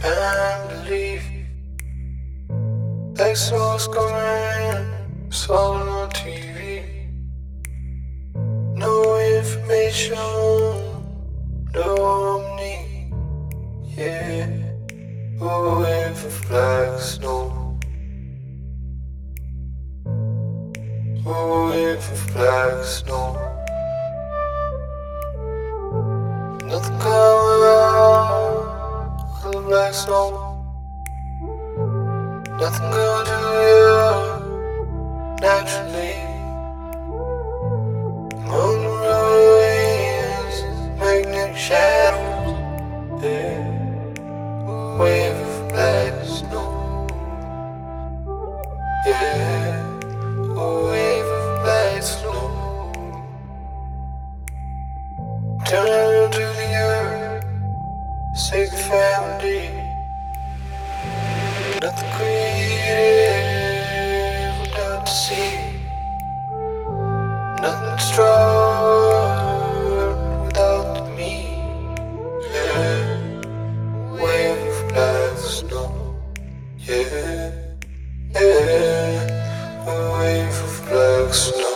and believe like songs coming, saw on TV. No information, no omni, yeah. Waiting for black snow, waiting for black snow. Nothing coming out with the black snow. Nothing gonna do you naturally. On the ruins, magnetic shadows, yeah. Wave of black snow, yeah. A wave of black snow. Turn to the earth, save the family. Nothing created without the sea. Nothing strong without the me. Yeah. Wave of black snow. Yeah. Yeah. A wave of black snow.